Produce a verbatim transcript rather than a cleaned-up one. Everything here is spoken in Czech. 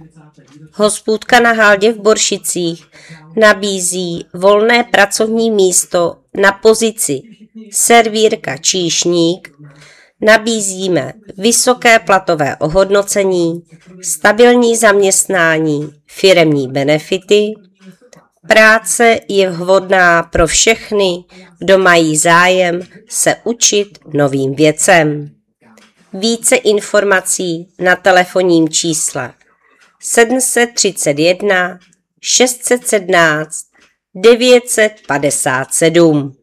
Hospůdka na Haldě v Boršicích nabízí volné pracovní místo na pozici servírka číšník. Nabízíme vysoké platové ohodnocení, stabilní zaměstnání, firemní benefity. Práce je vhodná pro všechny, kdo mají zájem se učit novým věcem. Více informací na telefonním čísle sedm set třicet jedna šest set sedmnáct devět set padesát sedm.